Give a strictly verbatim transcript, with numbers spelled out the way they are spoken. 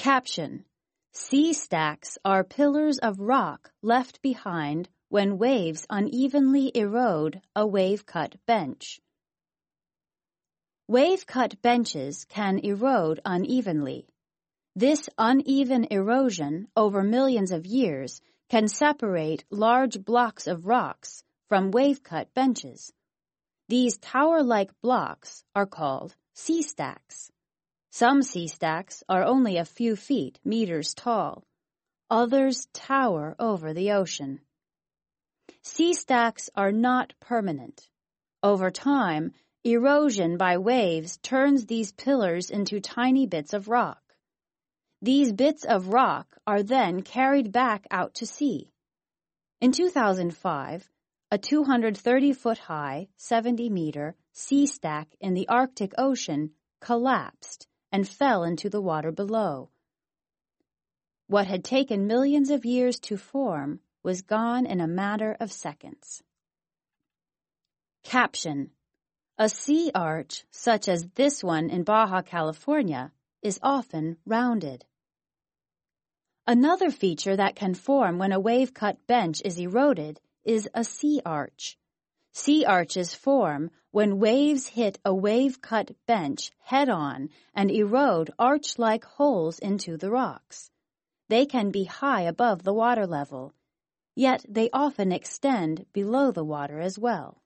Caption: Sea stacks are pillars of rock left behind when waves unevenly erode a wave-cut bench. Wave-cut benches can erode unevenly. This uneven erosion over millions of years can separate large blocks of rocks from wave-cut benches. These tower-like blocks are called sea stacks. Some sea stacks are only a few feet, meters tall. Others tower over the ocean. Sea stacks are not permanent. Over time, erosion by waves turns these pillars into tiny bits of rock. These bits of rock are then carried back out to sea. In two thousand five, a two hundred thirty foot high, seventy meter sea stack in the Arctic Ocean collapsed and fell into the water below. What had taken millions of years to form was gone in a matter of seconds. Caption: A sea arch, such as this one in Baja California, is often rounded. Another feature that can form when a wave-cut bench is eroded is a sea arch. Sea arches form when waves hit a wave-cut bench head-on and erode arch-like holes into the rocks. They can be high above the water level, yet they often extend below the water as well.